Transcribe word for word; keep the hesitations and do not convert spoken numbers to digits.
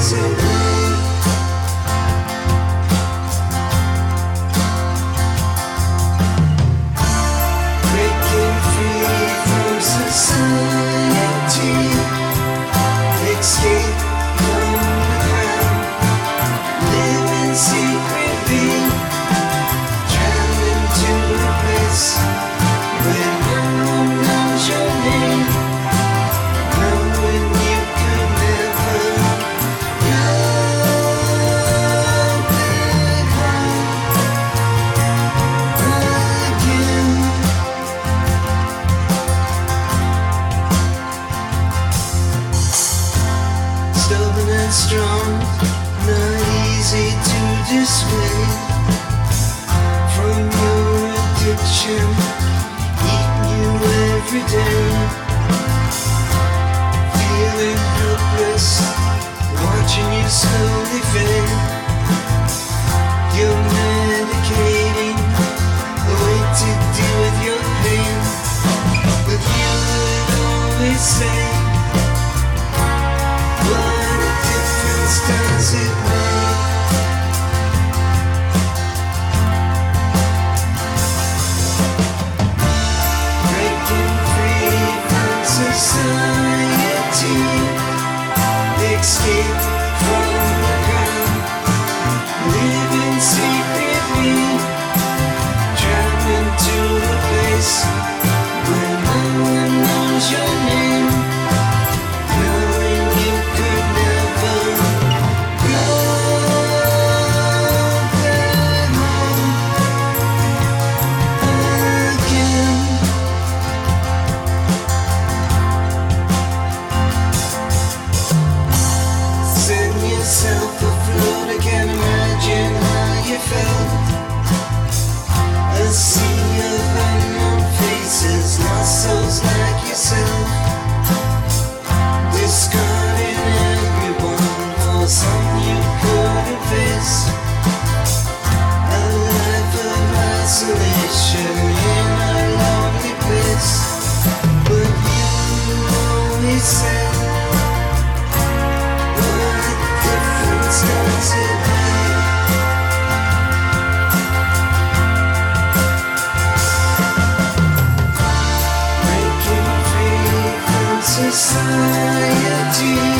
does it make? Breaking free from society, escape from the crowd, living secretly, drowned into a place where no one knows your name, knowing you could never go back home again. Stubborn and strong, not easy to dissuade from your addiction, eating you every day. Feeling helpless, watching you slowly fade. You're medicating the way to deal with your pain, but you would always say, what a difference does it make? Breaking free from society, escape from the ground, living secretly, drowned into a place where no one knows your name, knowing you could never go back home again. Send yourself afloat, I can't imagine how you felt. A sea of unknown faces, lost souls like yourself, discarding everyone for something you couldn't face. A life of isolation in a lonely place, but you always said, what difference does it make? Breaking free from society,